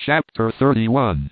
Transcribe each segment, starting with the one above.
Chapter 31.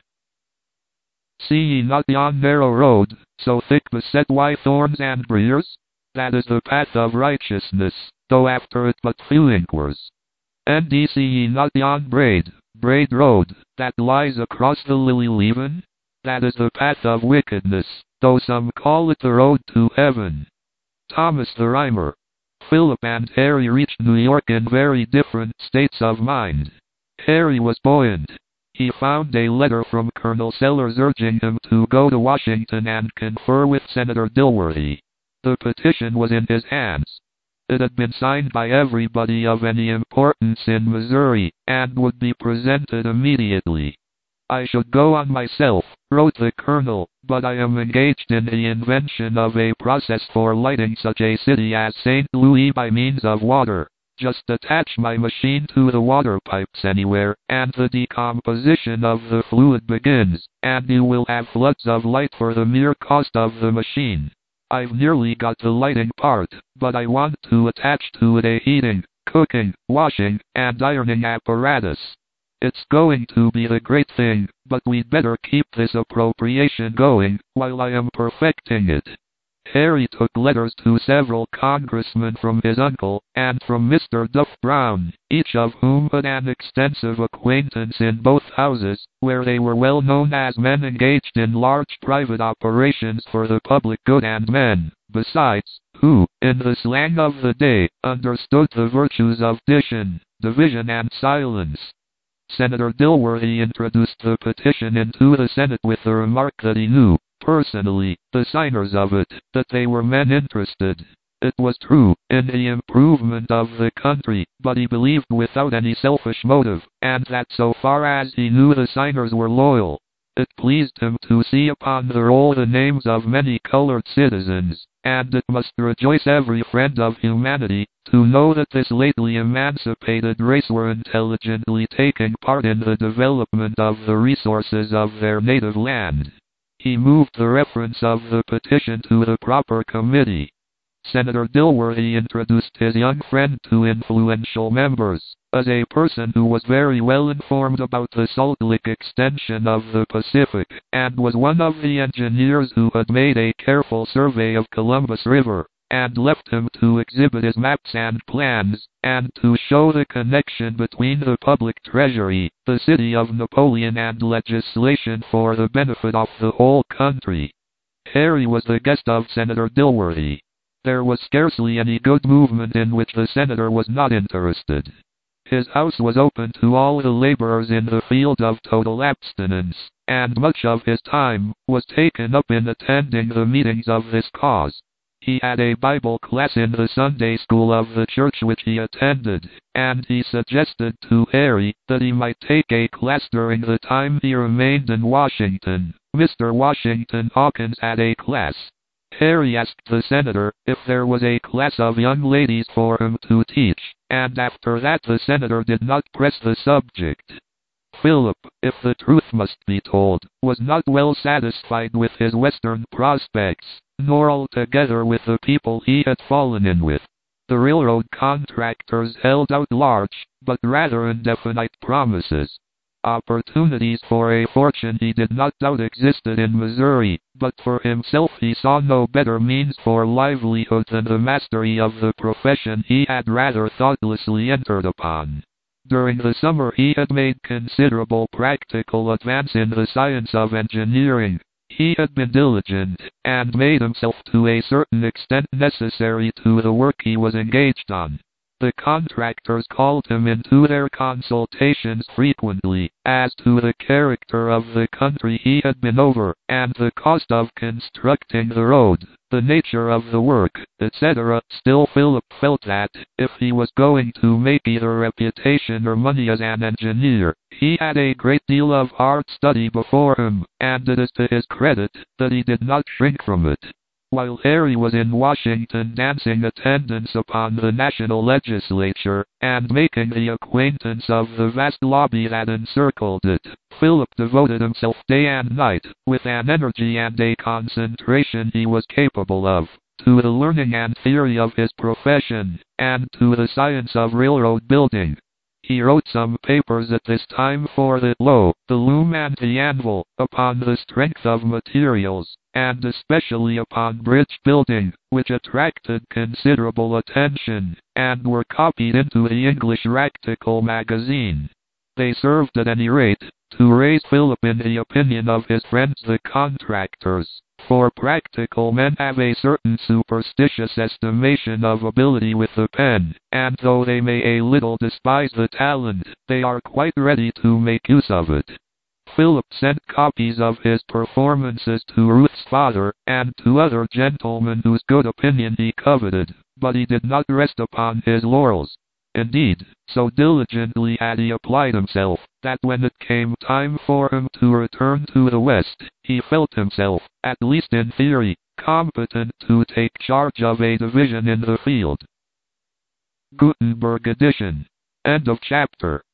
See ye not yon narrow road, so thick beset wi' thorns and briers? That is the path of righteousness, though after it but few inquires. And see ye not yon braid road, that lies across the lily-leven? That is the path of wickedness, though some call it the road to heaven. Thomas the Rhymer. Philip and Harry reached New York in very different states of mind. Harry was buoyant. He found a letter from Colonel Sellers urging him to go to Washington and confer with Senator Dilworthy. The petition was in his hands. It had been signed by everybody of any importance in Missouri, and would be presented immediately. I should go on myself, wrote the colonel, but I am engaged in the invention of a process for lighting such a city as St. Louis by means of water. Just attach my machine to the water pipes anywhere, and the decomposition of the fluid begins, and you will have floods of light for the mere cost of the machine. I've nearly got the lighting part, but I want to attach to it a heating, cooking, washing, and ironing apparatus. It's going to be the great thing, but we'd better keep this appropriation going, while I am perfecting it. Harry took letters to several congressmen from his uncle, and from Mr. Duff Brown, each of whom had an extensive acquaintance in both houses, where they were well known as men engaged in large private operations for the public good, and men, besides, who, in the slang of the day, understood the virtues of division and silence. Senator Dilworthy introduced the petition into the Senate with the remark that he knew, personally, the signers of it, that they were men interested. It was true, in the improvement of the country, but he believed without any selfish motive, and that so far as he knew the signers were loyal. It pleased him to see upon the roll the names of many colored citizens, and it must rejoice every friend of humanity to know that this lately emancipated race were intelligently taking part in the development of the resources of their native land. He moved the reference of the petition to the proper committee. Senator Dilworthy introduced his young friend to influential members, as a person who was very well informed about the Salt Lick extension of the Pacific, and was one of the engineers who had made a careful survey of Columbus River, and left him to exhibit his maps and plans, and to show the connection between the public treasury, the city of Napoleon, and legislation for the benefit of the whole country. Harry was the guest of Senator Dilworthy. There was scarcely any good movement in which the senator was not interested. His house was open to all the laborers in the field of total abstinence, and much of his time was taken up in attending the meetings of this cause. He had a Bible class in the Sunday school of the church which he attended, and he suggested to Harry that he might take a class during the time he remained in Washington. Mr. Washington Hawkins had a class. Harry asked the senator if there was a class of young ladies for him to teach, and after that the senator did not press the subject. Philip, if the truth must be told, was not well satisfied with his Western prospects, nor altogether with the people he had fallen in with. The railroad contractors held out large, but rather indefinite promises. Opportunities for a fortune he did not doubt existed in Missouri, but for himself he saw no better means for livelihood than the mastery of the profession he had rather thoughtlessly entered upon. During the summer he had made considerable practical advance in the science of engineering. He had been diligent, and made himself to a certain extent necessary to the work he was engaged on. The contractors called him into their consultations frequently, as to the character of the country he had been over, and the cost of constructing the road, the nature of the work, etc. Still Philip felt that, if he was going to make either reputation or money as an engineer, he had a great deal of hard study before him, and it is to his credit that he did not shrink from it. While Harry was in Washington dancing attendance upon the national legislature, and making the acquaintance of the vast lobby that encircled it, Philip devoted himself day and night, with an energy and a concentration he was capable of, to the learning and theory of his profession, and to the science of railroad building. he wrote some papers at this time for the loom and the anvil, upon the strength of materials, and especially upon bridge building, which attracted considerable attention, and were copied into the English Practical magazine. They served at any rate to raise Philip in the opinion of his friends the contractors, for practical men have a certain superstitious estimation of ability with the pen, and though they may a little despise the talent, they are quite ready to make use of it. Philip sent copies of his performances to Ruth's father, and to other gentlemen whose good opinion he coveted, but he did not rest upon his laurels. Indeed, so diligently had he applied himself, that when it came time for him to return to the West, he felt himself, at least in theory, competent to take charge of a division in the field. Gutenberg edition. End of chapter.